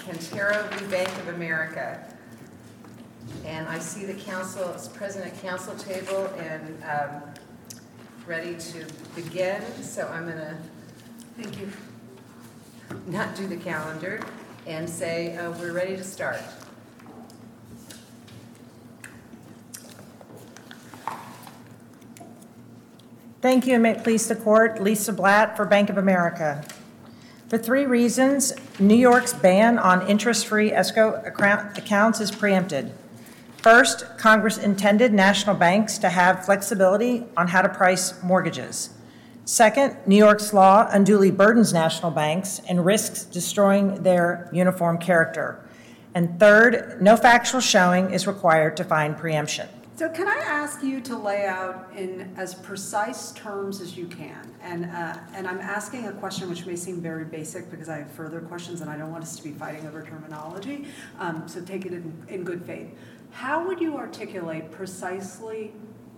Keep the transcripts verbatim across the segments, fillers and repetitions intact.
Quintero v. Bank of America. And I see the council is present at council table and um, ready to begin. So I'm going to, thank you, not do the calendar and say uh, we're ready to start. Thank you, and may it please the court. Lisa Blatt for Bank of America. For three reasons, New York's ban on interest-free escrow accounts is preempted. First, Congress intended national banks to have flexibility on how to price mortgages. Second, New York's law unduly burdens national banks and risks destroying their uniform character. And third, no factual showing is required to find preemption. So can I ask you to lay out in as precise terms as you can? And uh, and I'm asking a question which may seem very basic because I have further questions and I don't want us to be fighting over terminology. Um, so take it in, in good faith. How would you articulate precisely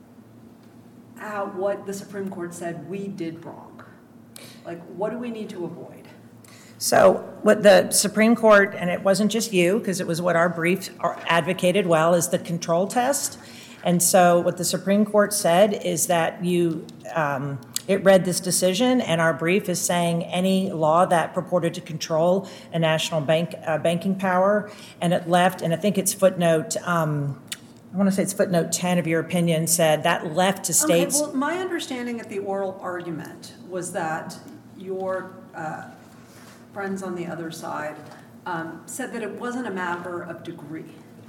how what the Supreme Court said we did wrong? Like, what do we need to avoid? So what the Supreme Court, and it wasn't just you, because it was what our brief advocated well, is the control test. And so what the Supreme Court said is that you, um, it read this decision, and our brief is saying any law that purported to control a national bank uh, banking power, and it left, and I think it's footnote, um, I want to say it's footnote ten of your opinion, said that left to states. Okay, well, my understanding at the oral argument was that your uh, friends on the other side um, said that it wasn't a matter of degree.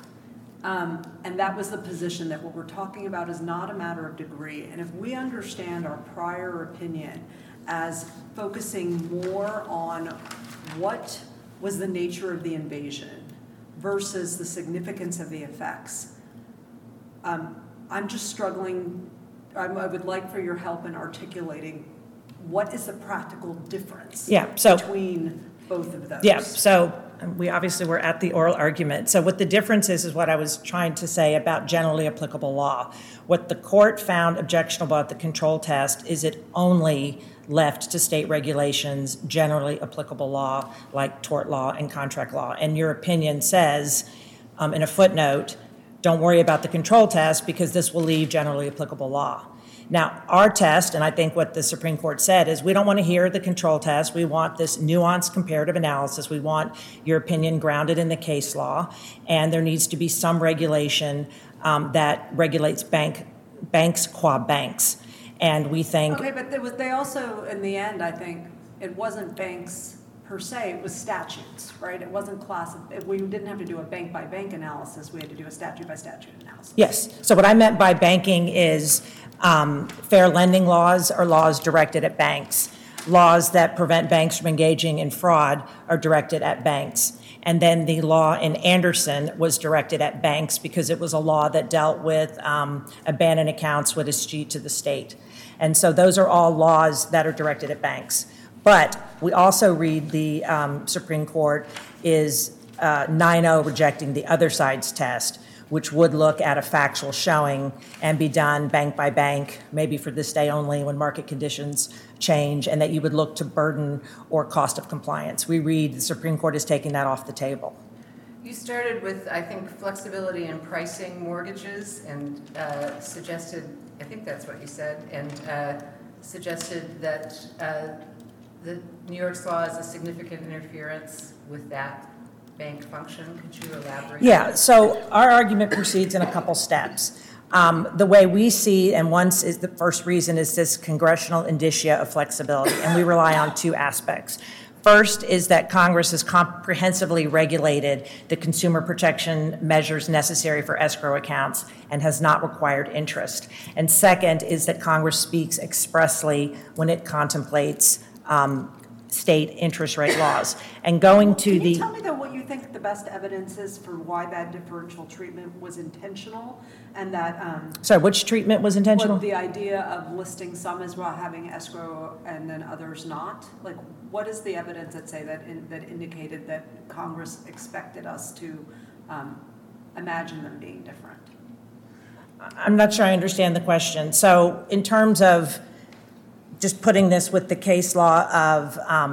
Um, and that was the position that what we're talking about is not a matter of degree. And if we understand our prior opinion as focusing more on what was the nature of the invasion versus the significance of the effects, um, I'm just struggling. I'm, I would like for your help in articulating what is the practical difference yeah, so, between both of those. Yeah, so we obviously were at the oral argument. So what the difference is, is what I was trying to say about generally applicable law. What the court found objectionable at the control test is it only left to state regulations generally applicable law, like tort law and contract law. And your opinion says, um, in a footnote, don't worry about the control test because this will leave generally applicable law. Now, our test, and I think what the Supreme Court said, is we don't want to hear the control test. We want this nuanced comparative analysis. We want your opinion grounded in the case law, and there needs to be some regulation um, that regulates bank banks qua banks. And we think... Okay, but there was, they also, in the end, I think, it wasn't banks per se, it was statutes, right? It wasn't class. Of, we didn't have to do a bank-by-bank analysis. We had to do a statute-by-statute analysis. Yes. So what I meant by banking is... Um, fair lending laws are laws directed at banks. Laws that prevent banks from engaging in fraud are directed at banks. And then the law in Anderson was directed at banks because it was a law that dealt with um, abandoned accounts with escheat to the state. And so those are all laws that are directed at banks. But we also read the um, Supreme Court is uh, nine oh rejecting the other side's test, which would look at a factual showing and be done bank by bank, maybe for this day only when market conditions change, and that you would look to burden or cost of compliance. We read the Supreme Court is taking that off the table. You started with, I think, flexibility in pricing mortgages and uh, suggested, I think that's what you said, and uh, suggested that uh, the New York's law is a significant interference with that bank function. Could you elaborate? Yeah, so our argument proceeds in a couple steps. Um, the way we see, and once is the first reason is this congressional indicia of flexibility, and we rely on two aspects. First is that Congress has comprehensively regulated the consumer protection measures necessary for escrow accounts and has not required interest. And second is that Congress speaks expressly when it contemplates um, state interest rate laws. And going to the... the... Can you tell me, though, what you think the best evidence is for why that differential treatment was intentional and that... Um, Sorry, which treatment was intentional? The idea of listing some as well having escrow and then others not? Like, what is the evidence that say that in, that indicated that Congress expected us to um, imagine them being different? I'm not sure I understand the question. So in terms of just putting this with the case law of um,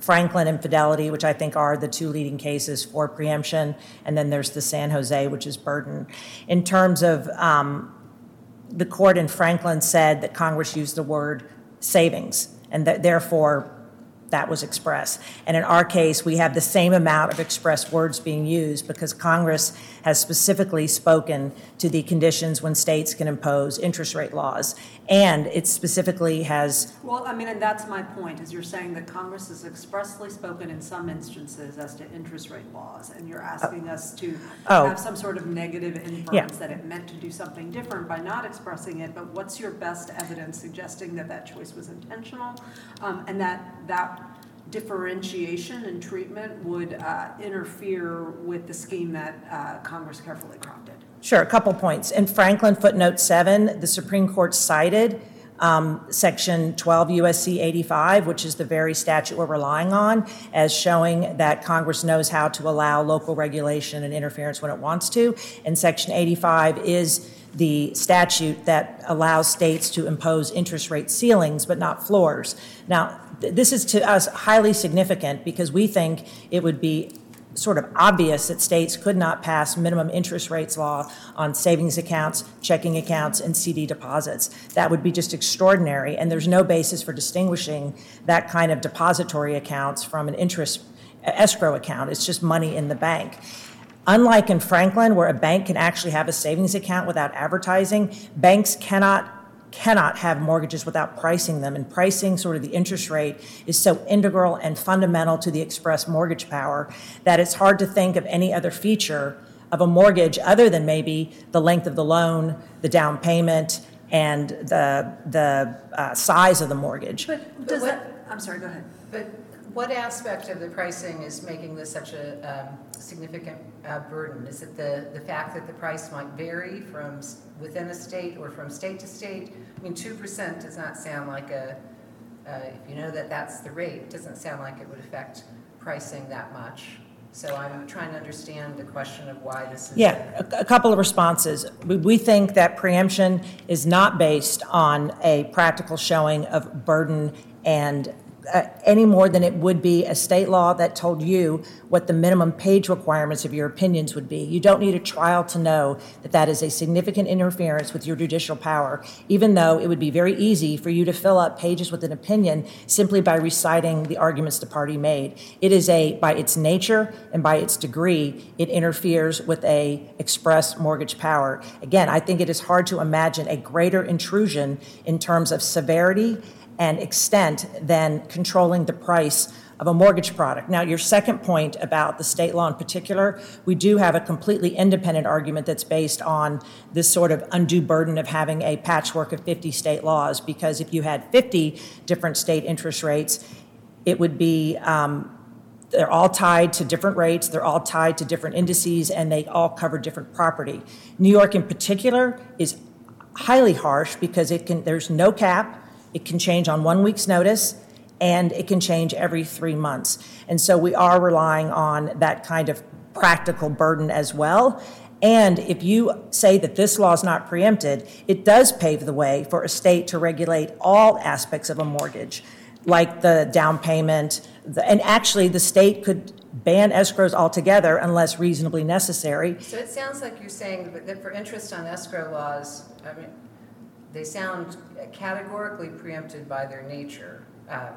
Franklin and Fidelity, which I think are the two leading cases for preemption, and then there's the San Jose, which is burden. In terms of, um, the court in Franklin said that Congress used the word savings, and that therefore that was express. And in our case, we have the same amount of express words being used because Congress has specifically spoken to the conditions when states can impose interest rate laws. And it specifically has... Well, I mean, and that's my point, is you're saying that Congress has expressly spoken in some instances as to interest rate laws, and you're asking us to Oh. have some sort of negative inference Yeah. that it meant to do something different by not expressing it, but what's your best evidence suggesting that that choice was intentional, um, and that that differentiation and treatment would uh, interfere with the scheme that uh, Congress carefully crafted? Sure, a couple points. In Franklin footnote seven, the Supreme Court cited um, section twelve U S C eighty-five, which is the very statute we're relying on, as showing that Congress knows how to allow local regulation and interference when it wants to. And section eighty-five is the statute that allows states to impose interest rate ceilings, but not floors. Now, th- this is to us highly significant because we think it would be sort of obvious that states could not pass minimum interest rates law on savings accounts, checking accounts, and C D deposits. That would be just extraordinary, and there's no basis for distinguishing that kind of depository accounts from an interest escrow account. It's just money in the bank. Unlike in Franklin, where a bank can actually have a savings account without advertising, banks cannot cannot have mortgages without pricing them, and pricing sort of the interest rate is so integral and fundamental to the express mortgage power that it's hard to think of any other feature of a mortgage other than maybe the length of the loan, the down payment, and the the uh, size of the mortgage. But does what- that, I'm sorry, go ahead. But what aspect of the pricing is making this such a um, significant uh, burden? Is it the, the fact that the price might vary from s- within a state or from state to state? I mean, two percent does not sound like a, uh, if you know that that's the rate, it doesn't sound like it would affect pricing that much. So I'm trying to understand the question of why this is. Yeah, a, a couple of responses. We, we think that preemption is not based on a practical showing of burden and Uh, any more than it would be a state law that told you what the minimum page requirements of your opinions would be. You don't need a trial to know that that is a significant interference with your judicial power, even though it would be very easy for you to fill up pages with an opinion simply by reciting the arguments the party made. It is a, by its nature and by its degree, it interferes with a express mortgage power. Again, I think it is hard to imagine a greater intrusion in terms of severity and extent than controlling the price of a mortgage product. Now, your second point about the state law in particular, we do have a completely independent argument that's based on this sort of undue burden of having a patchwork of fifty state laws, because if you had fifty different state interest rates, it would be, um, they're all tied to different rates, they're all tied to different indices, and they all cover different property. New York in particular is highly harsh because it can, there's no cap. It can change on one week's notice, and it can change every three months. And so we are relying on that kind of practical burden as well. And if you say that this law is not preempted, it does pave the way for a state to regulate all aspects of a mortgage, like the down payment. The, and actually, the state could ban escrows altogether unless reasonably necessary. So it sounds like you're saying that for interest on escrow laws, I mean, they sound categorically preempted by their nature. Um,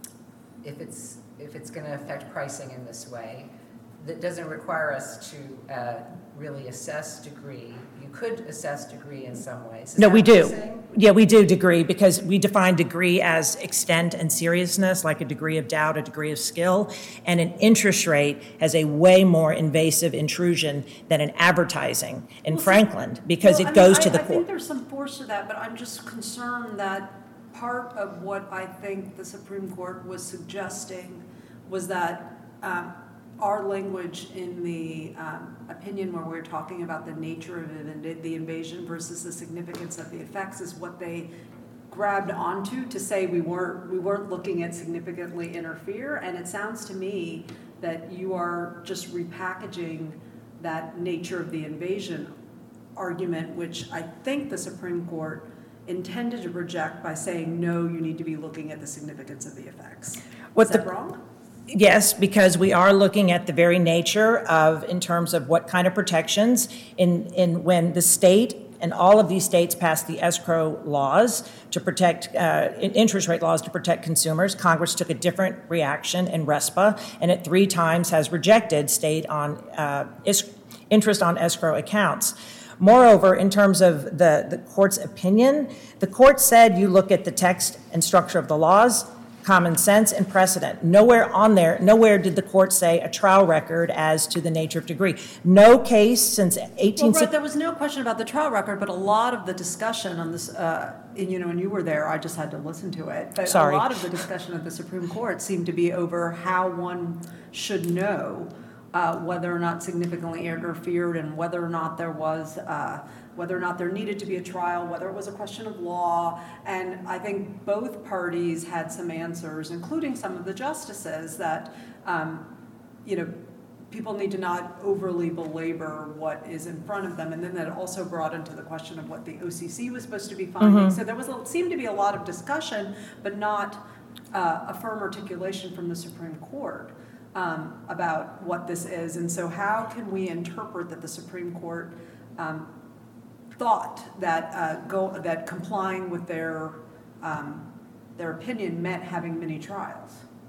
if it's if it's going to affect pricing in this way, that doesn't require us to uh, really assess degree. You could assess degree in some ways. Is No, that we what you're do. saying? Yeah, we do degree because we define degree as extent and seriousness, like a degree of doubt, a degree of skill. And an interest rate has a way more invasive intrusion than an advertising in Well, so- Franklin because Well, I it mean, goes I- to the I think court. there's some force to that, but I'm just concerned that part of what I think the Supreme Court was suggesting was that um, our language in the um, opinion where we're talking about the nature of it, the invasion versus the significance of the effects, is what they grabbed onto to say we weren't we weren't looking at significantly interfere. And it sounds to me that you are just repackaging that nature of the invasion argument, which I think the Supreme Court intended to project by saying, no, you need to be looking at the significance of the effects. What Is that the- wrong? Yes, because we are looking at the very nature of, in terms of what kind of protections, in, in when the state and all of these states passed the escrow laws to protect, uh, interest rate laws to protect consumers. Congress took a different reaction in RESPA, and it three times has rejected state on uh, is, interest on escrow accounts. Moreover, in terms of the, the court's opinion, the court said you look at the text and structure of the laws, common sense, and precedent. Nowhere on there, nowhere did the court say a trial record as to the nature of degree. No case since eighteen sixty. Well, right, there was no question about the trial record, but a lot of the discussion on this, uh, you know, when you were there, I just had to listen to it. But Sorry. A lot of the discussion at the Supreme Court seemed to be over how one should know uh, whether or not significantly interfered and whether or not there was uh, whether or not there needed to be a trial, whether it was a question of law. And I think both parties had some answers, including some of the justices, that, um, you know, people need to not overly belabor what is in front of them. And then that also brought into the question of what the O C C was supposed to be finding. Mm-hmm. So there was a, seemed to be a lot of discussion, but not uh, a firm articulation from the Supreme Court um, about what this is. And so how can we interpret that the Supreme Court um, thought that uh, go that complying with their um, their opinion meant having many trials?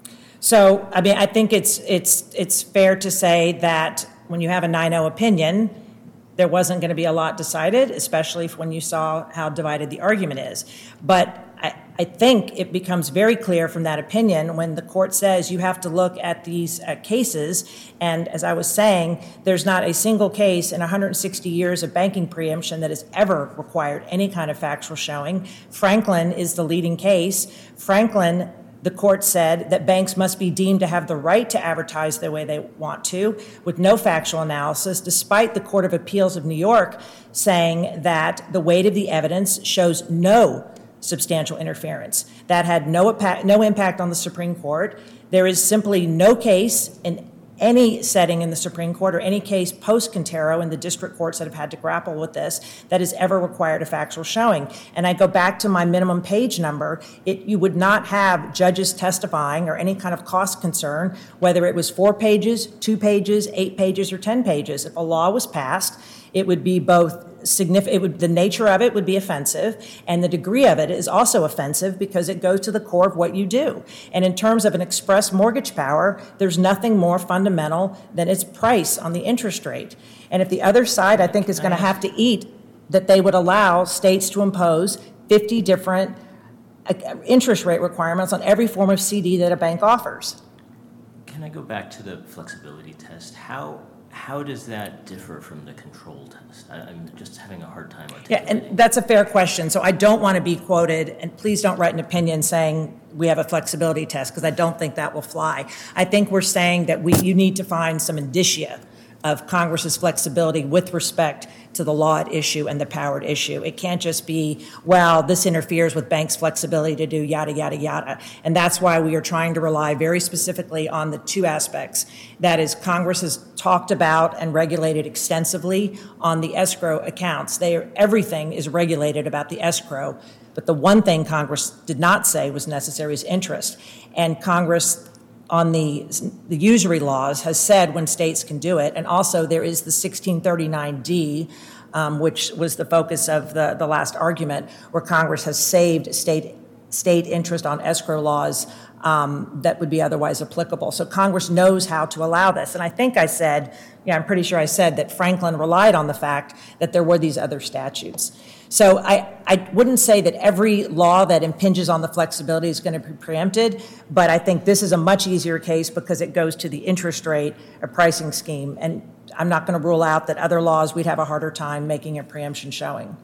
So, I mean, I think it's it's it's fair to say that when you have a nine oh opinion, there wasn't going to be a lot decided, especially when you saw how divided the argument is. But I, I think it becomes very clear from that opinion when the court says you have to look at these uh, cases. And as I was saying, there's not a single case in one hundred sixty years of banking preemption that has ever required any kind of factual showing. Franklin is the leading case. Franklin, the court said that banks must be deemed to have the right to advertise the way they want to, with no factual analysis, despite the Court of Appeals of New York saying that the weight of the evidence shows no substantial interference. That had no impact, no impact on the Supreme Court. There is simply no case in any setting in the Supreme Court or any case post-Quintero in the district courts that have had to grapple with this that has ever required a factual showing. And I go back to my minimum page number. It, you would not have judges testifying or any kind of cost concern, whether it was four pages, two pages, eight pages, or ten pages. If a law was passed, it would be both significant, it would, the nature of it would be offensive, and the degree of it is also offensive because it goes to the core of what you do. And in terms of an express mortgage power, there's nothing more fundamental than its price on the interest rate. And if the other side, I think, is going to have to eat that they would allow states to impose fifty different interest rate requirements on every form of C D that a bank offers. Can I go back to the flexibility test? How How does that differ from the control test? I, I'm just having a hard time articulating. Yeah, and that's a fair question. So I don't want to be quoted, and please don't write an opinion saying we have a flexibility test, because I don't think that will fly. I think we're saying that we you need to find some indicia of Congress's flexibility with respect to the law at issue and the power at issue. It can't just be, well, this interferes with banks' flexibility to do yada, yada, yada. And that's why we are trying to rely very specifically on the two aspects. That is, Congress has talked about and regulated extensively on the escrow accounts. They are, everything is regulated about the escrow, but the one thing Congress did not say was necessary is interest. And Congress on the, the usury laws has said when states can do it. And also there is the sixteen thirty-nine D, um, which was the focus of the, the last argument, where Congress has saved state, state interest on escrow laws um, that would be otherwise applicable. So Congress knows how to allow this. And I think I said, yeah, I'm pretty sure I said that Franklin relied on the fact that there were these other statutes. So I, I wouldn't say that every law that impinges on the flexibility is going to be preempted, but I think this is a much easier case because it goes to the interest rate or pricing scheme. And I'm not going to rule out that other laws we'd have a harder time making a preemption showing.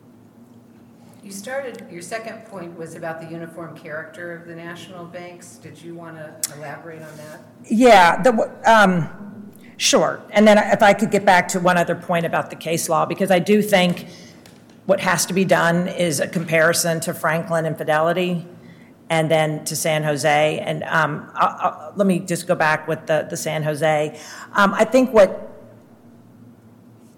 You started, your second point was about the uniform character of the national banks. Did you want to elaborate on that? Yeah, the, um, sure. And then if I could get back to one other point about the case law, because I do think what has to be done is a comparison to Franklin and Fidelity and then to San Jose. And um, I'll, I'll, let me just go back with the, the San Jose. Um, I think what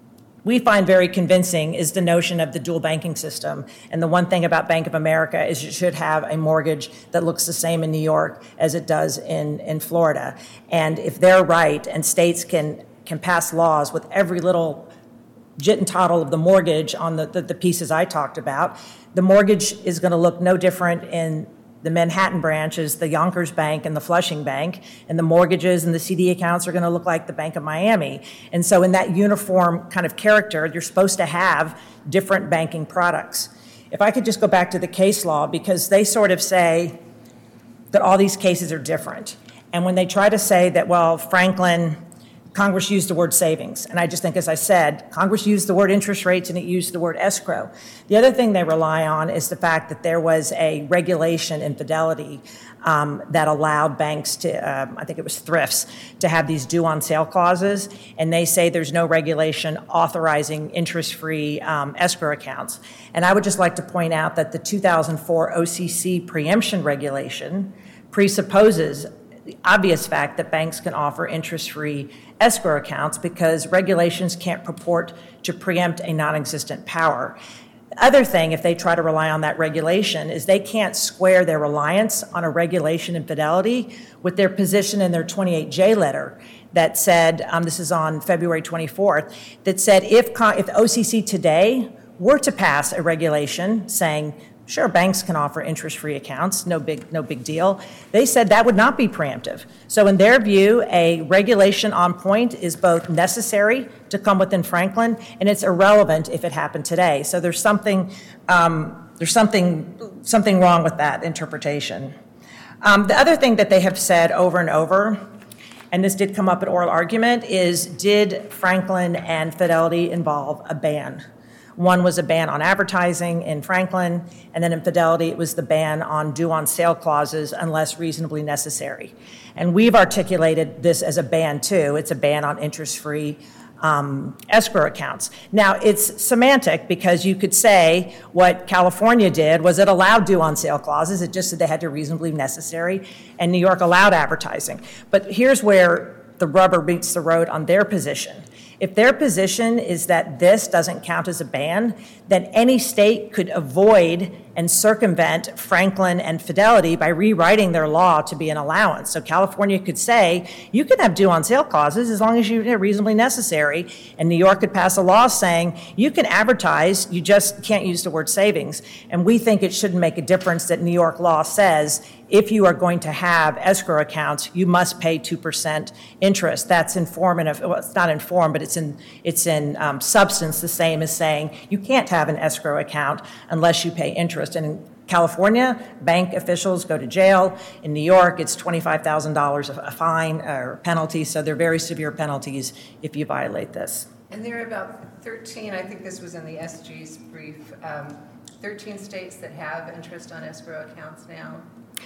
we find very convincing is the notion of the dual banking system. And the one thing about Bank of America is you should have a mortgage that looks the same in New York as it does in, in Florida. And if they're right and states can, can pass laws with every little jit and toddle of the mortgage on the, the, the pieces I talked about, the mortgage is going to look no different in the Manhattan branches, the Yonkers Bank and the Flushing Bank, and the mortgages and the C D accounts are going to look like the Bank of Miami. And so in that uniform kind of character, you're supposed to have different banking products. If I could just go back to the case law, because they sort of say that all these cases are different. And when they try to say that, well, Franklin, Congress used the word savings. And I just think, as I said, Congress used the word interest rates and it used the word escrow. The other thing they rely on is the fact that there was a regulation in Fidelity um, that allowed banks to, um, I think it was thrifts, to have these due on sale clauses. And they say there's no regulation authorizing interest-free um, escrow accounts. And I would just like to point out that the two thousand four O C C preemption regulation presupposes the obvious fact that banks can offer interest-free escrow accounts because regulations can't purport to preempt a non-existent power. The other thing, if they try to rely on that regulation, is they can't square their reliance on a regulation in Fidelity with their position in their twenty-eight J letter that said, um, this is on February twenty-fourth, that said if, if O C C today were to pass a regulation saying, sure, banks can offer interest-free accounts, no big, no big deal. They said that would not be preemptive. So in their view, a regulation on point is both necessary to come within Franklin, and it's irrelevant if it happened today. So there's something, um, there's something, something wrong with that interpretation. Um, the other thing that they have said over and over, and this did come up at oral argument, is did Franklin and Fidelity involve a ban? One was a ban on advertising in Franklin, and then in Fidelity, it was the ban on due on sale clauses unless reasonably necessary. And we've articulated this as a ban too. It's a ban on interest-free um, escrow accounts. Now, it's semantic because you could say what California did was it allowed due on sale clauses. It just said they had to reasonably necessary, and New York allowed advertising. But here's where the rubber meets the road on their position. If their position is that this doesn't count as a ban, then any state could avoid and circumvent Franklin and Fidelity by rewriting their law to be an allowance. So California could say, you can have due on sale clauses as long as you're reasonably necessary. And New York could pass a law saying, you can advertise, you just can't use the word savings. And we think it shouldn't make a difference that New York law says, if you are going to have escrow accounts, you must pay two percent interest. That's in form, and well, it's not in form, but it's in, it's in um, substance the same as saying you can't have an escrow account unless you pay interest. And in California, bank officials go to jail. In New York, it's twenty-five thousand dollars a fine or penalty, so they're very severe penalties if you violate this. And there are about thirteen, I think this was in the S G's brief, um, thirteen states that have interest on escrow accounts now.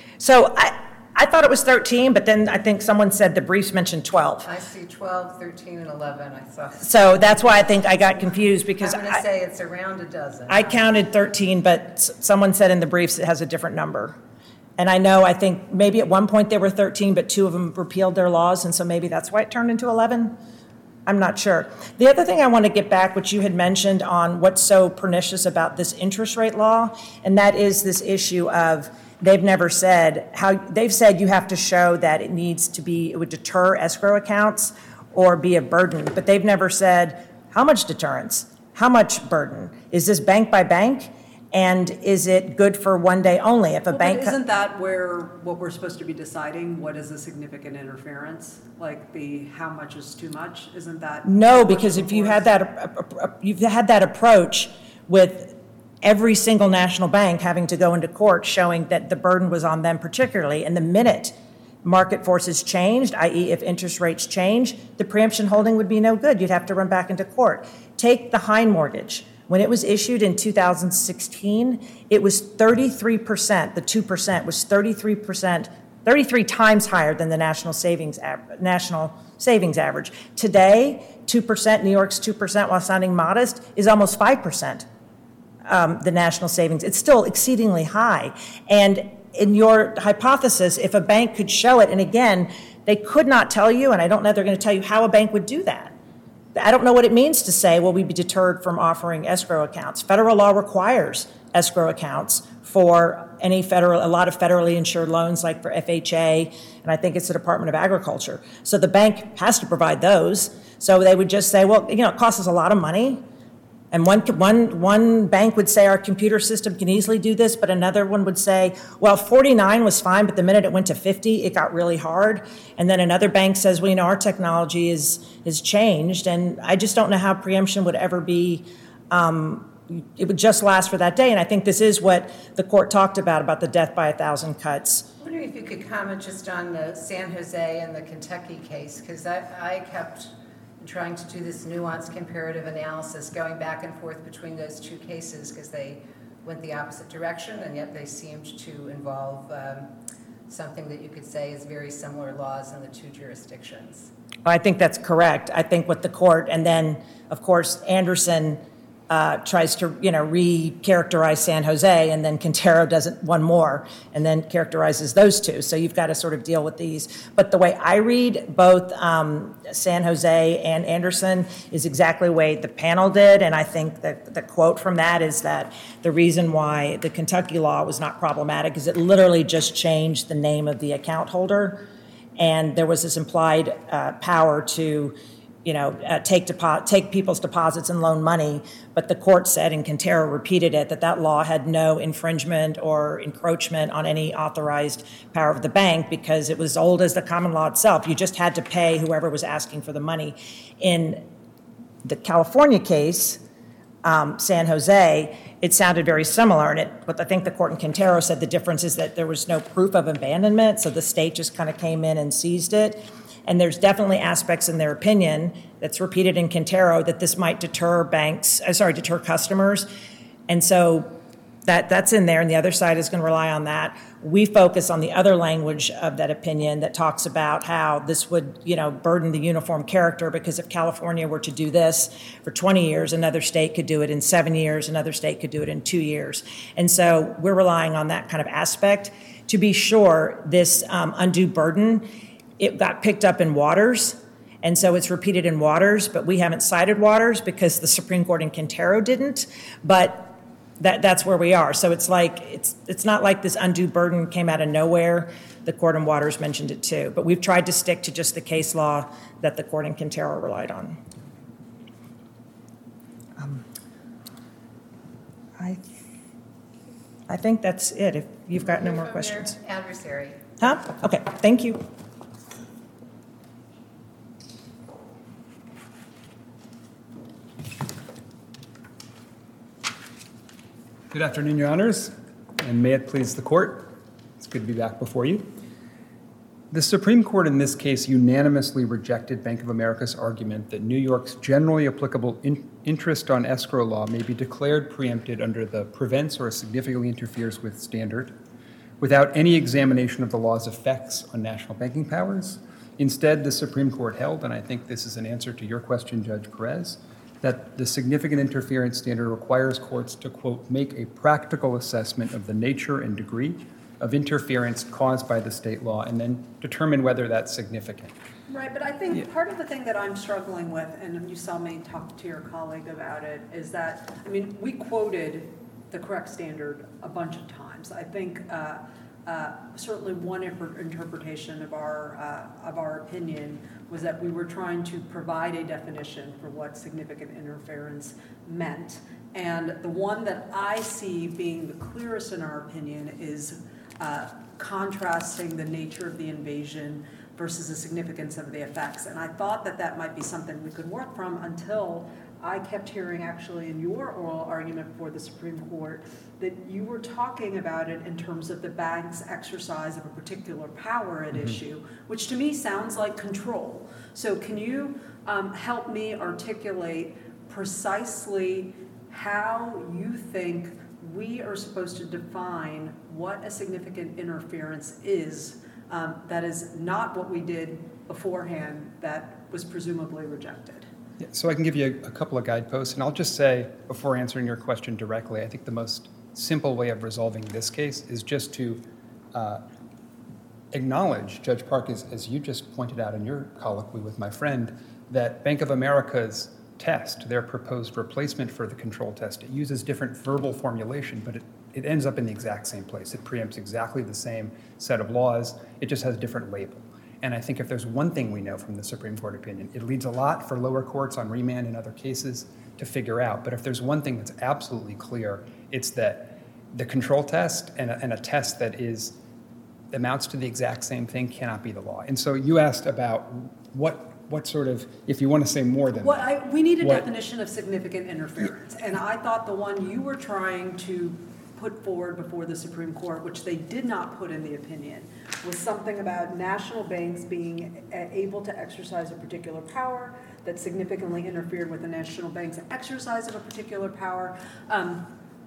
So I, I thought it was thirteen, but then I think someone said the briefs mentioned twelve. I see twelve, thirteen, and eleven, I saw. So that's why I think I got confused because I'm going to I, say it's around a dozen. I counted thirteen, but s- someone said in the briefs it has a different number. And I know, I think maybe at one point there were thirteen, but two of them repealed their laws, and so maybe that's why it turned into eleven. I'm not sure. The other thing I want to get back, which you had mentioned on what's so pernicious about this interest rate law, and that is this issue of they've never said how, they've said you have to show that it needs to be, it would deter escrow accounts or be a burden, but they've never said how much deterrence, how much burden. Is this bank by bank? And is it good for one day only? If a Well, bank. but isn't that where, what we're supposed to be deciding, what is a significant interference? Like the, how much is too much? Isn't that? No, because if you had that, uh, uh, uh, you've had that approach with every single national bank having to go into court showing that the burden was on them particularly, and the minute market forces changed, that is if interest rates change, the preemption holding would be no good. You'd have to run back into court. Take the Hine mortgage. When it was issued in two thousand sixteen, it was thirty-three percent, the two percent was thirty-three percent, thirty-three times higher than the national savings av- national savings average. Today, two percent, New York's two percent, while sounding modest, is almost five percent, um, the national savings. It's still exceedingly high. And in your hypothesis, if a bank could show it, and again, they could not tell you, and I don't know if they're going to tell you how a bank would do that. I don't know what it means to say, well, we'd be deterred from offering escrow accounts. Federal law requires escrow accounts for any federal, a lot of federally insured loans, like for F H A, and I think it's the Department of Agriculture. So the bank has to provide those. So they would just say, well, you know, it costs us a lot of money. And one, one, one bank would say our computer system can easily do this, but another one would say, well, forty-nine was fine, but the minute it went to fifty, it got really hard. And then another bank says, well, you know, our technology is, is changed. And I just don't know how preemption would ever be, um, it would just last for that day. And I think this is what the court talked about, about the death by a thousand cuts. I'm wondering if you could comment just on the San Jose and the Kentucky case, because I, I kept trying to do this nuanced comparative analysis, going back and forth between those two cases, because they went the opposite direction, and yet they seemed to involve um, something that you could say is very similar laws in the two jurisdictions. I think that's correct. I think what the court, and then, of course, Anderson uh, tries to, you know, re-characterize San Jose, and then Quintero does it one more, and then characterizes those two. So you've got to sort of deal with these. But the way I read both um, San Jose and Anderson is exactly the way the panel did, and I think that the quote from that is that the reason why the Kentucky law was not problematic is it literally just changed the name of the account holder, and there was this implied uh, power to, you know, uh, take depo- take people's deposits and loan money. But the court said, and Quintero repeated it, that that law had no infringement or encroachment on any authorized power of the bank because it was old as the common law itself. You just had to pay whoever was asking for the money. In the California case, um, San Jose, it sounded very similar. And it, but I think the court in Quintero said the difference is that there was no proof of abandonment, so the state just kind of came in and seized it. And there's definitely aspects in their opinion that's repeated in Quintero that this might deter banks, uh, sorry, deter customers. And so that that's in there, and the other side is going to rely on that. We focus on the other language of that opinion that talks about how this would, you know, burden the uniform character, because if California were to do this for twenty years, another state could do it in seven years, another state could do it in two years. And so we're relying on that kind of aspect. To be sure, this um, undue burden, it got picked up in Waters, and so it's repeated in Waters, but we haven't cited Waters because the Supreme Court in Quintero didn't, but that, that's where we are. So it's like, it's it's not like this undue burden came out of nowhere. The court in Waters mentioned it too, but we've tried to stick to just the case law that the court in Quintero relied on. Um, I, I think that's it, if you've got no more From questions. your adversary. Huh? Okay, thank you. Good afternoon, Your Honors, and may it please the court. It's good to be back before you. The Supreme Court in this case unanimously rejected Bank of America's argument that New York's generally applicable in- interest on escrow law may be declared preempted under the prevents or significantly interferes with standard without any examination of the law's effects on national banking powers. Instead, the Supreme Court held, and I think this is an answer to your question, Judge Perez, that the significant interference standard requires courts to, quote, make a practical assessment of the nature and degree of interference caused by the state law and then determine whether that's significant. Right, but I think Yeah. part of the thing that I'm struggling with, and you saw me talk to your colleague about it, is that, I mean, we quoted the correct standard a bunch of times. I think uh, uh, certainly one inter- interpretation of our uh, of our opinion was that we were trying to provide a definition for what significant interference meant. And the one that I see being the clearest in our opinion is uh, contrasting the nature of the invasion versus the significance of the effects. And I thought that that might be something we could work from until I kept hearing actually in your oral argument before the Supreme Court that you were talking about it in terms of the bank's exercise of a particular power at mm-hmm. issue, which to me sounds like control. So can you um, help me articulate precisely how you think we are supposed to define what a significant interference is um, that is not what we did beforehand that was presumably rejected? Yeah, so I can give you a, a couple of guideposts, and I'll just say, before answering your question directly, I think the most simple way of resolving this case is just to uh, acknowledge, Judge Park, as, as you just pointed out in your colloquy with my friend, that Bank of America's test, their proposed replacement for the control test, it uses different verbal formulation, but it, it ends up in the exact same place. It preempts exactly the same set of laws. It just has a different label. And I think if there's one thing we know from the Supreme Court opinion, it leads a lot for lower courts on remand and other cases to figure out. But if there's one thing that's absolutely clear, it's that the control test and a, and a test that is amounts to the exact same thing cannot be the law. And so you asked about what what sort of, if you want to say more than What that. I, we need a what- definition of significant interference, and I thought the one you were trying to put forward before the Supreme Court, which they did not put in the opinion, was something about national banks being a- able to exercise a particular power that significantly interfered with the national bank's exercise of a particular power. Um,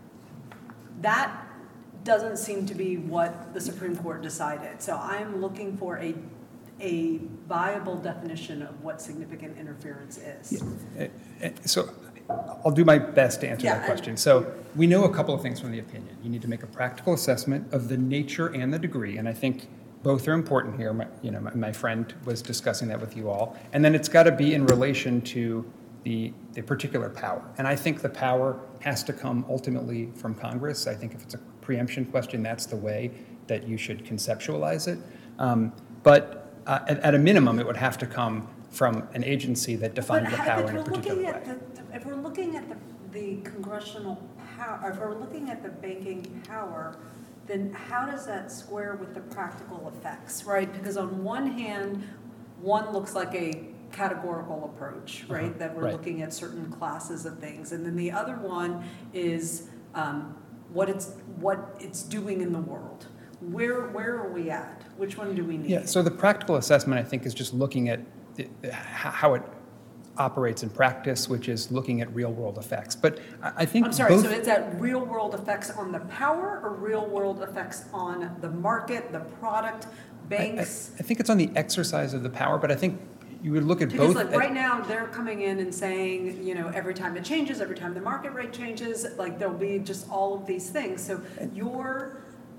that doesn't seem to be what the Supreme Court decided. So I'm looking for a a viable definition of what significant interference is. Uh, uh, So I'll do my best to answer Yeah, that I- question. So we know a couple of things from the opinion. You need to make a practical assessment of the nature and the degree, and I think both are important here. My, you know, my, my friend was discussing that with you all. And then it's got to be in relation to the, the particular power. And I think the power has to come ultimately from Congress. I think if it's a preemption question, that's the way that you should conceptualize it. Um, but uh, at, at a minimum, it would have to come from an agency that defines But the how- power if in a we're particular looking way. at the- If we're looking at the, the congressional power, if we're looking at the banking power, then how does that square with the practical effects, right? Because on one hand, one looks like a categorical approach, right? Uh-huh, That we're right. looking at certain classes of things. And then the other one is um, what it's, what it's doing in the world. Where, where are we at? Which one do we need? Yeah, so the practical assessment, I think, is just looking at the, the- how it operates in practice, which is looking at real-world effects. But I I think I'm sorry, both, so is that real-world effects on the power or real-world effects on the market, the product, I, I- banks? I think it's on the exercise of the power, but I think you would look at Because both. like at- right now, they're coming in and saying, you know, every time it changes, every time the market rate changes, like there'll be just all of these things. So you're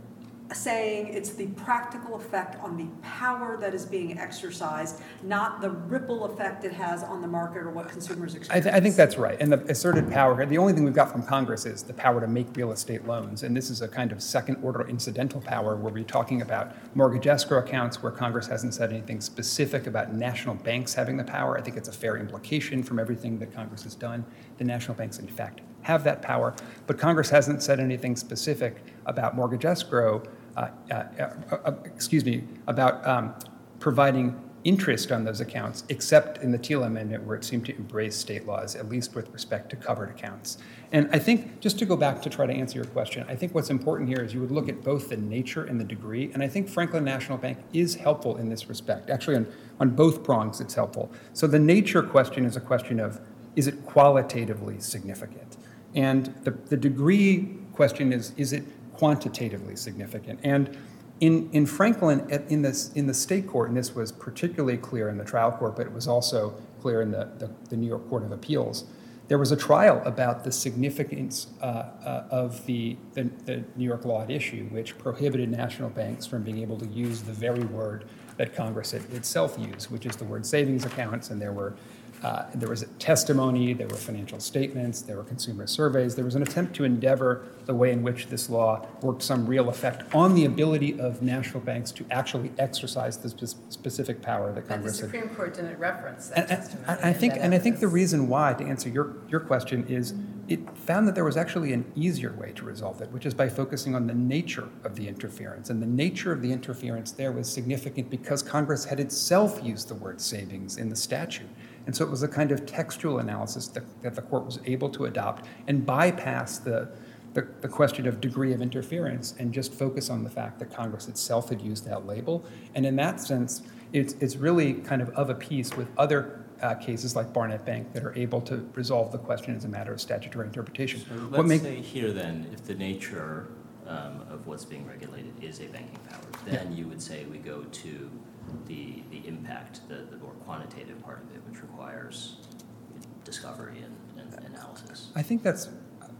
saying it's the practical effect on the power that is being exercised, not the ripple effect it has on the market or what consumers I, experience. th- I think that's right. And the asserted power, the only thing we've got from Congress is the power to make real estate loans. And this is a kind of second order incidental power where we're talking about mortgage escrow accounts where Congress hasn't said anything specific about national banks having the power. I think it's a fair implication from everything that Congress has done. The national banks, in fact, have that power. But Congress hasn't said anything specific about mortgage escrow, uh, uh, uh, uh, excuse me, about um, providing interest on those accounts, except in the Teal Amendment where it seemed to embrace state laws, at least with respect to covered accounts. And I think, just to go back to try to answer your question, I think what's important here is you would look at both the nature and the degree, and I think Franklin National Bank is helpful in this respect. Actually, on, on both prongs, it's helpful. So the nature question is a question of, is it qualitatively significant? And the, the degree question is, is it quantitatively significant? And in, in Franklin, at, in, this, in the state court, and this was particularly clear in the trial court, but it was also clear in the, the, the New York Court of Appeals, there was a trial about the significance uh, uh, of the, the, the New York law at issue, which prohibited national banks from being able to use the very word that Congress had itself used, which is the word savings accounts, and there were Uh, there was a testimony, there were financial statements, there were consumer surveys. There was an attempt to endeavor the way in which this law worked some real effect on the ability of national banks to actually exercise the spe- specific power that But the Congress had. Supreme Court didn't reference that And, and- testimony. and I think, that and I think the evidence. reason why, to answer your, your question, is it found that there was actually an easier way to resolve it, which is by focusing on the nature of the interference. And the nature of the interference there was significant because Congress had itself used the word savings in the statute. And so it was a kind of textual analysis that, that the court was able to adopt and bypass the, the, the question of degree of interference and just focus on the fact that Congress itself had used that label. And in that sense, it's, it's really kind of of a piece with other uh, cases like Barnett Bank that are able to resolve the question as a matter of statutory interpretation. So What let's make- say here then, if the nature um, of what's being regulated is a banking power, then you would say we go to the, the impact, the, the more quantitative part of it, which requires discovery and, and analysis. I think that's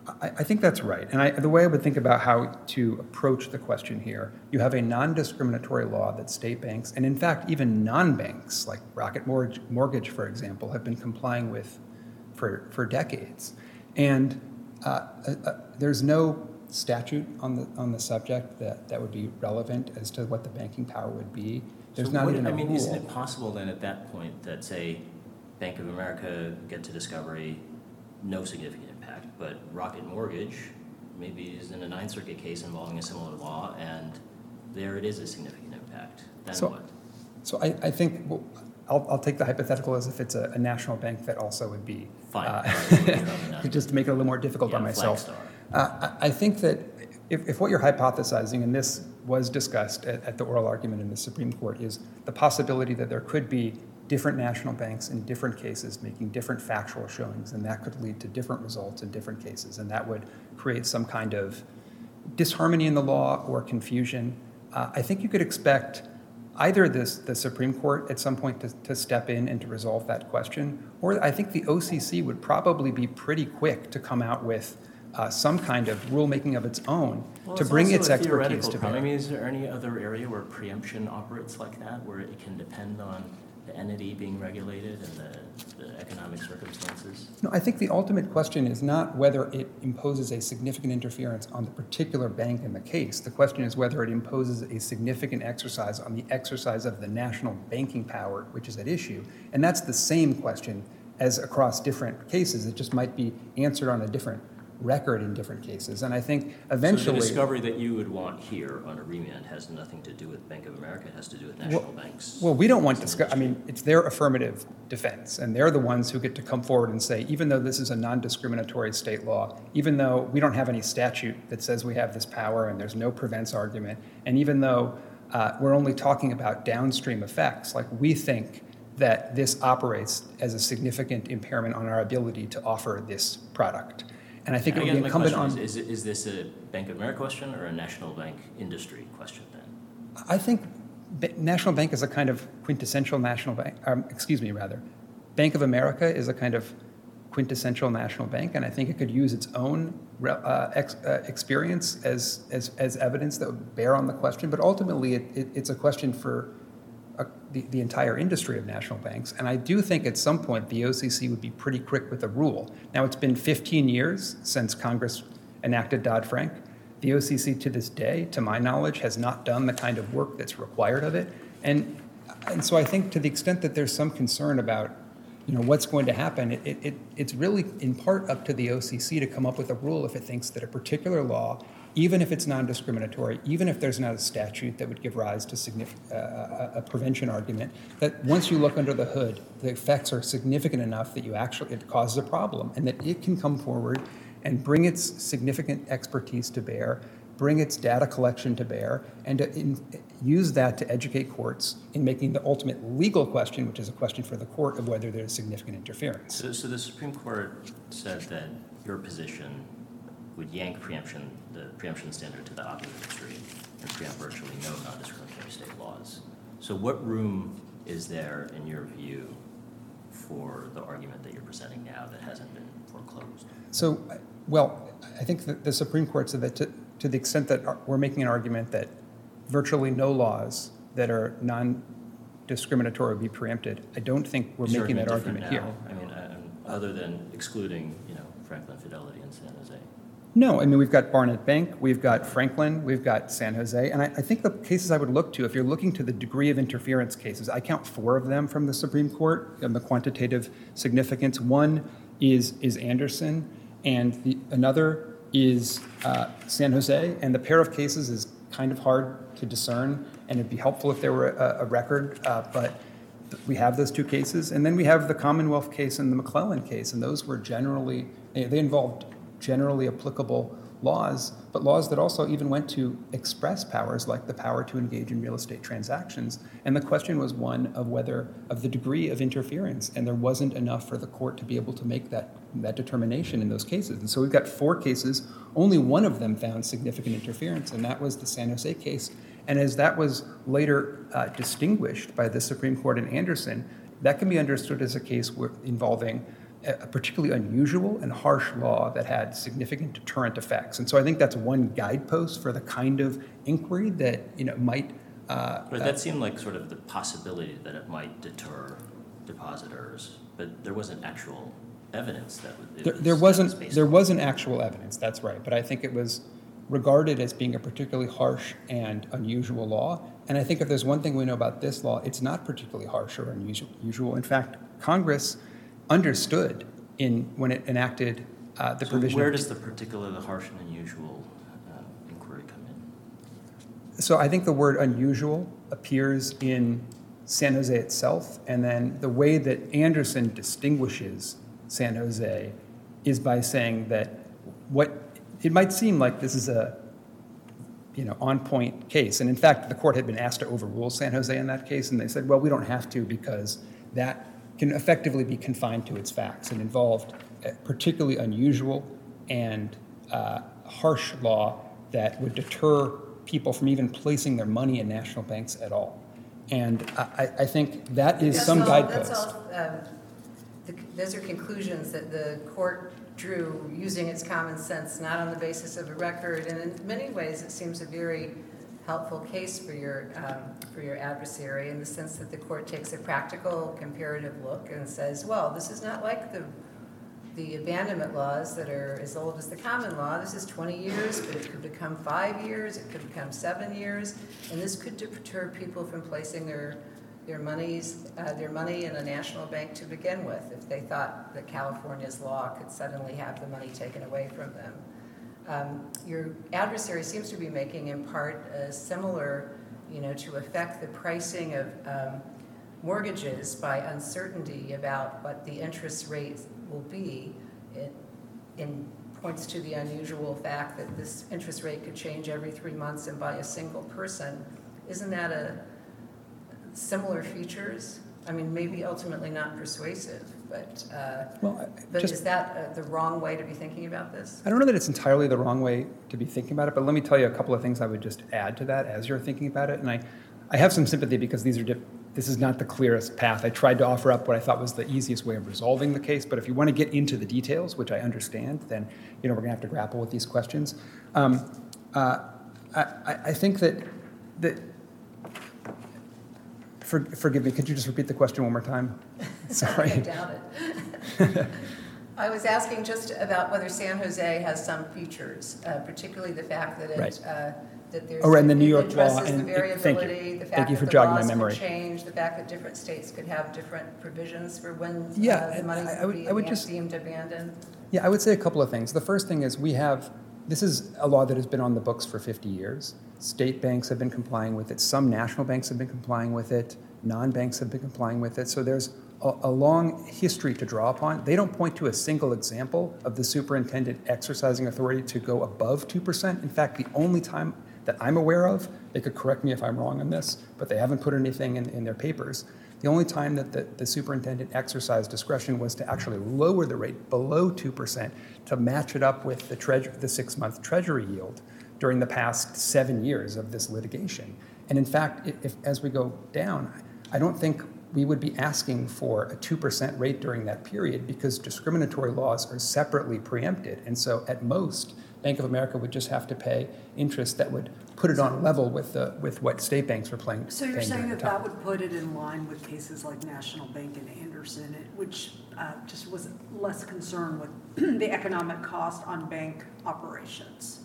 I, I think that's right. And I, the way I would think about how to approach the question here, you have a non-discriminatory law that state banks, and in fact, even non-banks, like Rocket Mortgage, Mortgage, for example, have been complying with for, for decades. And uh, uh, uh, there's no statute on the on the subject that, that would be relevant as to what the banking power would be. There's So not what- even a I mean, rule. isn't it possible then at that point that, say, Bank of America get to discovery, no significant impact, but Rocket Mortgage maybe is in a Ninth Circuit case involving a similar law, and there it is a significant impact. Then So- what? So I, I think, well, I'll, I'll take the hypothetical as if it's a, a national bank that also would be. Fine. uh, Right. just to make it a little more difficult on Yeah, myself. Flagstar. Uh, I I think that if, if what you're hypothesizing, and this was discussed at, at the oral argument in the Supreme Court, is the possibility that there could be different national banks in different cases making different factual showings, and that could lead to different results in different cases, and that would create some kind of disharmony in the law or confusion. Uh, I think you could expect either this, the Supreme Court at some point to, to step in and to resolve that question, or I think the O C C would probably be pretty quick to come out with uh, some kind of rulemaking of its own Well, to it's bring also its a expertise theoretical to problem. bear. I mean, is there any other area where preemption operates like that, where it can depend on the entity being regulated and the, the economic circumstances? No, I think the ultimate question is not whether it imposes a significant interference on the particular bank in the case. The question is whether it imposes a significant exercise on the exercise of the national banking power, which is at issue. And that's the same question as across different cases. It just might be answered on a different record in different cases. And I think eventually... So the discovery that you would want here on a remand has nothing to do with Bank of America, it has to do with national banks. Well, we don't want to, I mean, it's their affirmative defense, and they're the ones who get to come forward and say, even though this is a non-discriminatory state law, even though we don't have any statute that says we have this power and there's no prevents argument, and even though uh, we're only talking about downstream effects, like we think that this operates as a significant impairment on our ability to offer this product. And I think it would Again, be my incumbent question on... is, is, is this a Bank of America question or a national bank industry question then? I think ba- National Bank is a kind of quintessential national bank, um, excuse me, rather. Bank of America is a kind of quintessential national bank, and I think it could use its own re- uh, ex- uh, experience as, as, as evidence that would bear on the question, but ultimately it, it, it's a question for uh, the, the entire industry of national banks. And I do think at some point the O C C would be pretty quick with a rule. Now, it's been fifteen years since Congress enacted Dodd-Frank. The O C C to this day, to my knowledge, has not done the kind of work that's required of it. And, and so I think to the extent that there's some concern about, you know, what's going to happen, it, it, it's really in part up to the O C C to come up with a rule if it thinks that a particular law, even if it's non-discriminatory, even if there's not a statute that would give rise to significant, uh, a prevention argument, that once you look under the hood, the effects are significant enough that you actually, it causes a problem, and that it can come forward and bring its significant expertise to bear, bring its data collection to bear, and to in, use that to educate courts in making the ultimate legal question, which is a question for the court of whether there's significant interference. So, so the Supreme Court said that your position would yank preemption, the preemption standard to the opposite extreme and preempt virtually no non-discriminatory state laws. So what room is there, in your view, for the argument that you're presenting now that hasn't been foreclosed? So, well, I think that the Supreme Court said that to, to the extent that we're making an argument that virtually no laws that are non-discriminatory would be preempted, I don't think we're Is your making that different argument here. now? I mean, uh, other than excluding, you know, Franklin Fidelity and San Jose. No, I mean, we've got Barnett Bank, we've got Franklin, we've got San Jose, and I, I think the cases I would look to, if you're looking to the degree of interference cases, I count four of them from the Supreme Court and the quantitative significance. One is, is Anderson, and the, another is uh, San Jose, and the pair of cases is kind of hard to discern, and it'd be helpful if there were a, a record, uh, but we have those two cases. And then we have the Commonwealth case and the McClellan case, and those were generally, they, they involved generally applicable laws, but laws that also even went to express powers like the power to engage in real estate transactions. And the question was one of whether, of the degree of interference, and there wasn't enough for the court to be able to make that, that determination in those cases. And so we've got four cases, only one of them found significant interference, and that was the San Jose case. And as that was later uh, distinguished by the Supreme Court in Anderson, that can be understood as a case where, involving a a particularly unusual and harsh law that had significant deterrent effects. And so I think that's one guidepost for the kind of inquiry that, you know, might. Uh, but that seemed like sort of the possibility that it might deter depositors, but there wasn't actual evidence that it there, was, there that wasn't was based there on. wasn't actual evidence. That's right. But I think it was regarded as being a particularly harsh and unusual law. And I think if there's one thing we know about this law, it's not particularly harsh or unusual. In fact, Congress understood in when it enacted uh, the so provision. Where of, does the particularly harsh and unusual uh, inquiry come in? So I think the word unusual appears in San Jose itself, and then the way that Anderson distinguishes San Jose is by saying that what it might seem like this is a you know, on-point case. And in fact, the court had been asked to overrule San Jose in that case, and they said, well, we don't have to because that can effectively be confined to its facts and involved a particularly unusual and uh, harsh law that would deter people from even placing their money in national banks at all. And I, I think that is That's some all- guidepost. That's all, um, the- those are conclusions that the court drew using its common sense, not on the basis of a record. And in many ways, it seems a very helpful case for your um, for your adversary in the sense that the court takes a practical comparative look and says, well, this is not like the the abandonment laws that are as old as the common law. This is twenty years, but it could become five years, it could become seven years, and this could deter people from placing their their monies, uh, their money in a national bank to begin with, if they thought that California's law could suddenly have the money taken away from them. Um, your adversary seems to be making, in part, a similar, you know, to affect the pricing of um, mortgages by uncertainty about what the interest rate will be. It in points to the unusual fact that this interest rate could change every three months and by a single person. Isn't that a similar features? I mean, maybe ultimately not persuasive, but uh, Well, I- but just- is that uh, the wrong way to be thinking about this? I don't know that it's entirely the wrong way to be thinking about it, but let me tell you a couple of things I would just add to that as you're thinking about it. And I, I have some sympathy because these are diff- this is not the clearest path. I tried to offer up what I thought was the easiest way of resolving the case, but if you want to get into the details, which I understand, then you know we're going to have to grapple with these questions. Um, uh, I, I I think that that. For, forgive me, could you just repeat the question one more time? Sorry. I doubt it. I was asking just about whether San Jose has some features, uh, particularly the fact that it, Right. uh, that there's. Oh, and the New it York law, addresses and- the thank you. variability, the Thank fact you that for the jogging my laws memory. could change, the fact that different states could have different provisions for when Yeah, uh, the and money I- I would would- be I would aban- just- deemed abandoned. Yeah, I would say a couple of things. The first thing is we have, this is a law that has been on the books for fifty years. State banks have been complying with it. Some national banks have been complying with it. Non-banks have been complying with it. So there's a, a long history to draw upon. They don't point to a single example of the superintendent exercising authority to go above two percent. In fact, the only time that I'm aware of, they could correct me if I'm wrong on this, but they haven't put anything in, in their papers. The only time that the, the superintendent exercised discretion was to actually lower the rate below two percent to match it up with the, treasure, the six-month Treasury yield during the past seven years of this litigation. And in fact, if, if as we go down, I don't think we would be asking for a two percent rate during that period because discriminatory laws are separately preempted. And so at most, Bank of America would just have to pay interest that would put it on level with the with what state banks were playing. So you're paying saying during that the time. that would put it in line with cases like National Bank and Anderson, it- which uh, just was less concerned with the economic cost on bank operations?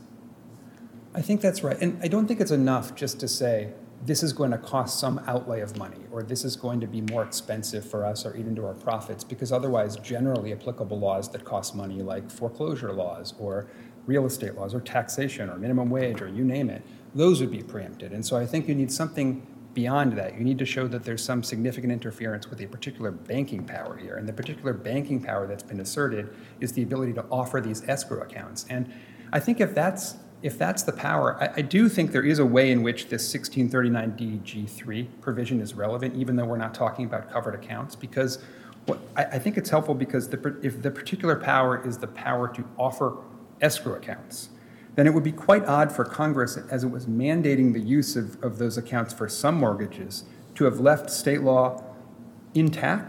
I think that's right. And I don't think it's enough just to say, this is going to cost some outlay of money, or this is going to be more expensive for us or even to our profits, because otherwise generally applicable laws that cost money, like foreclosure laws or real estate laws or taxation or minimum wage or you name it, those would be preempted. And so I think you need something beyond that. You need to show that there's some significant interference with a particular banking power here. And the particular banking power that's been asserted is the ability to offer these escrow accounts. And I think if that's If that's the power, I, I do think there is a way in which this sixteen thirty-nine D G three provision is relevant, even though we're not talking about covered accounts, because what, I, I think it's helpful because the, if the particular power is the power to offer escrow accounts, then it would be quite odd for Congress, as it was mandating the use of, of those accounts for some mortgages, to have left state law intact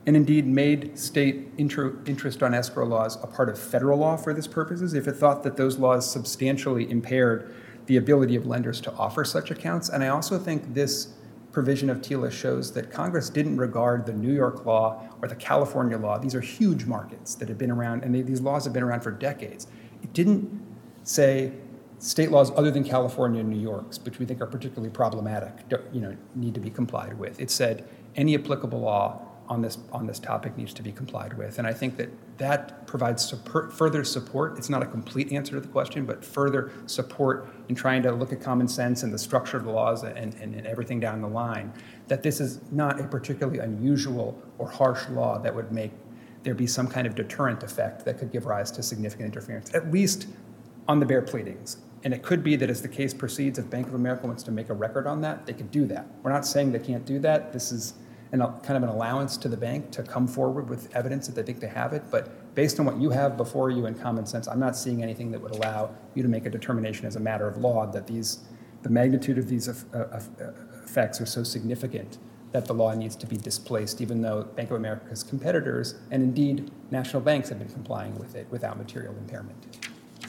and indeed made state intro, interest on escrow laws a part of federal law for this purposes, if it thought that those laws substantially impaired the ability of lenders to offer such accounts. And I also think this provision of TILA shows that Congress didn't regard the New York law or the California law. These are huge markets that have been around, and they, these laws have been around for decades. It didn't say state laws other than California and New York's, which we think are particularly problematic, you know, need to be complied with. It said any applicable law on this on this topic needs to be complied with. And I think that that provides support, further support. It's not a complete answer to the question, but further support in trying to look at common sense and the structure of the laws and, and, and everything down the line, that this is not a particularly unusual or harsh law that would make there be some kind of deterrent effect that could give rise to significant interference, at least on the bare pleadings. And it could be that as the case proceeds, if Bank of America wants to make a record on that, they could do that. We're not saying they can't do that. This is an, kind of an allowance to the bank to come forward with evidence that they think they have it. But based on what you have before you and common sense, I'm not seeing anything that would allow you to make a determination as a matter of law that these, the magnitude of these effects are so significant that the law needs to be displaced, even though Bank of America's competitors, and indeed national banks, have been complying with it without material impairment.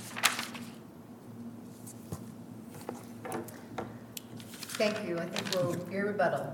Thank you. I think we'll hear rebuttal.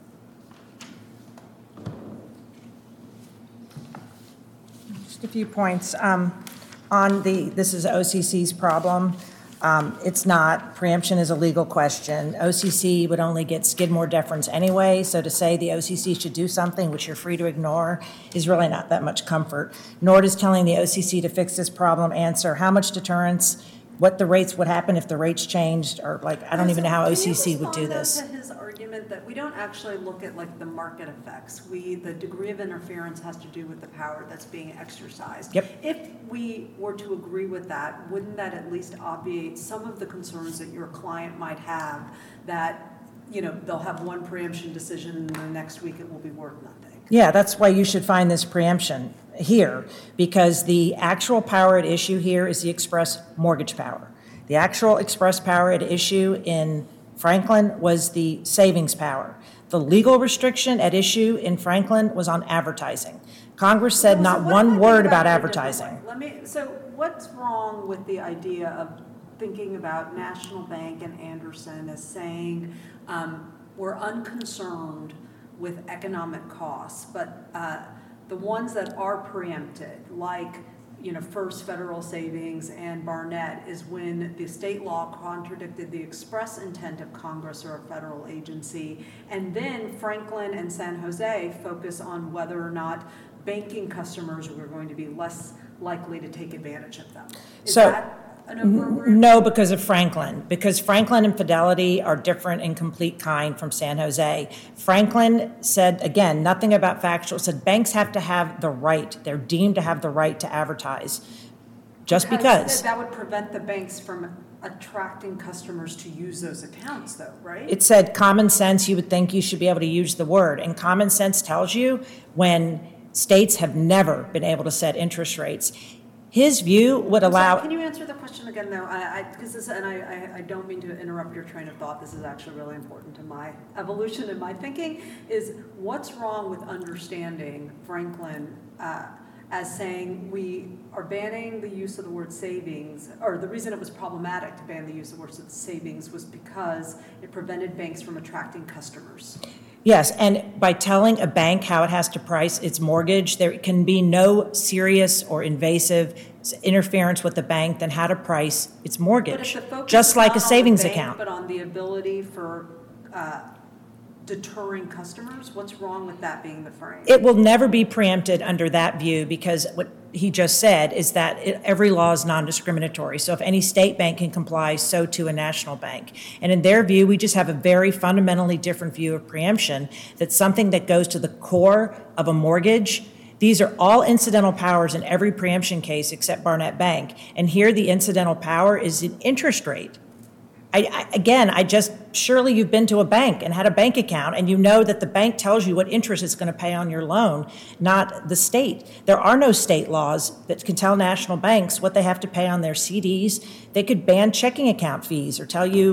Just a few points. Um, on the, this is O C C's problem. Um, it's not. Preemption is a legal question. O C C would only get Skidmore deference anyway, so to say the O C C should do something, which you're free to ignore, is really not that much comfort. Nor does telling the O C C to fix this problem answer how much deterrence, what the rates would happen if the rates changed, or like, I don't even know how O C C would do this. Can you respond to his argument that we don't actually look at like the market effects? We, the degree of interference has to do with the power that's being exercised. Yep. If we were to agree with that, wouldn't that at least obviate some of the concerns that your client might have that, you know, they'll have one preemption decision and the next week it will be worth nothing? Yeah, that's why you should find this preemption here, because the actual power at issue here is the express mortgage power. The actual express power at issue in Franklin was the savings power. The legal restriction at issue in Franklin was on advertising. Congress said So not what one if I word think about it a different advertising. way? Let me, so what's wrong with the idea of thinking about National Bank and Anderson as saying um, we're unconcerned with economic costs, but uh, the ones that are preempted, like, you know, First Federal Savings and Barnett, is when the state law contradicted the express intent of Congress or a federal agency. And then Franklin and San Jose focus on whether or not banking customers were going to be less likely to take advantage of them. Is So, that an appropriate? No, because of Franklin. Because Franklin and Fidelity are different in complete kind from San Jose. Franklin said, again, nothing about factual, said banks have to have the right, they're deemed to have the right to advertise. Just because. That would prevent the banks from attracting customers to use those accounts, though, right? It said common sense, you would think you should be able to use the word. And common sense tells you when states have never been able to set interest rates. His view would I'm sorry, allow. Can you answer the question again, though? I, I, because this, and I, I, I don't mean to interrupt your train of thought. This is actually really important to my evolution and my thinking. Is what's wrong with understanding Franklin uh, as saying we are banning the use of the word savings, or the reason it was problematic to ban the use of the word savings was because it prevented banks from attracting customers. Yes, and by telling a bank how it has to price its mortgage, there can be no serious or invasive interference with the bank than how to price its mortgage, But if the focus just is like not a on the savings bank, account. But on the ability for uh, deterring customers, what's wrong with that being the frame? It will never be preempted under that view because what he just said is that it, every law is non-discriminatory. So if any state bank can comply, so too a national bank. And in their view, we just have a very fundamentally different view of preemption, that something that goes to the core of a mortgage. These are all incidental powers in every preemption case except Barnett Bank. And here the incidental power is an interest rate. I, I, again, I just, surely you've been to a bank and had a bank account and you know that the bank tells you what interest it's going to pay on your loan, not the state. There are no state laws that can tell national banks what they have to pay on their C Ds. They could ban checking account fees or tell you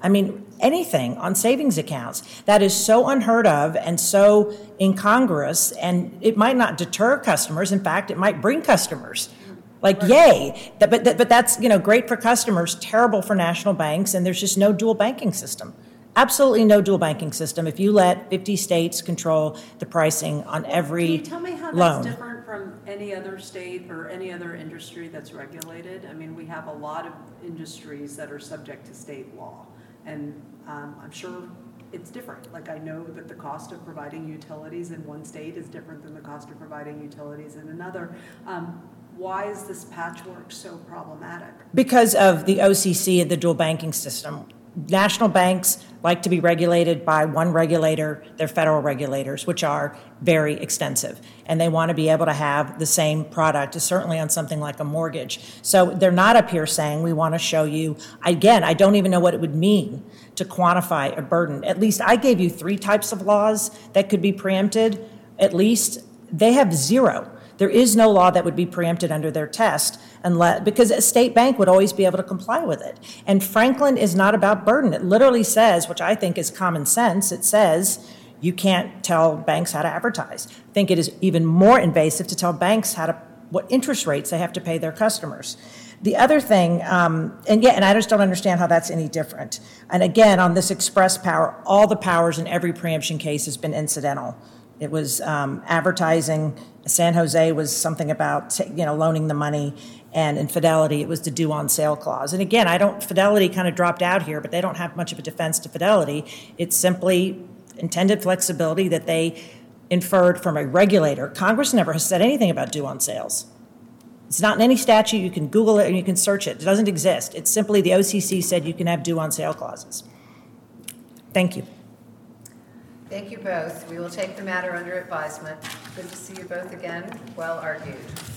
I mean, anything on savings accounts. That is so unheard of and so incongruous, and it might not deter customers. In fact, it might bring customers. Like, yay. That- But, but that's, you know, great for customers, terrible for national banks, and there's just no dual banking system. Absolutely no dual banking system if you let fifty states control the pricing on every Can you tell me how loan. that's different from any other state or any other industry that's regulated? I mean, we have a lot of industries that are subject to state law, and um, I'm sure it's different. Like, I know that the cost of providing utilities in one state is different than the cost of providing utilities in another. Um, Why is this patchwork so problematic? Because of the O C C and the dual banking system. National banks like to be regulated by one regulator, they're federal regulators, which are very extensive. And they want to be able to have the same product, certainly on something like a mortgage. So they're not up here saying, we want to show you, again, I don't even know what it would mean to quantify a burden. At least I gave you three types of laws that could be preempted. At least they have zero. There is no law that would be preempted under their test unless, because a state bank would always be able to comply with it. And Franklin is not about burden. It literally says, which I think is common sense, it says you can't tell banks how to advertise. I think it is even more invasive to tell banks how to, what interest rates they have to pay their customers. The other thing, um, and yeah, and I just don't understand how that's any different. And again, on this express power, all the powers in every preemption case has been incidental. It was um, advertising. San Jose was something about, you know, loaning the money, and in Fidelity, it was the due on sale clause. And again, I don't, Fidelity kind of dropped out here, but they don't have much of a defense to Fidelity. It's simply intended flexibility that they inferred from a regulator. Congress never has said anything about due on sales. It's not in any statute. You can Google it and you can search it. It doesn't exist. It's simply the O C C said you can have due on sale clauses. Thank you. Thank you both. We will take the matter under advisement. Good to see you both again. Well argued.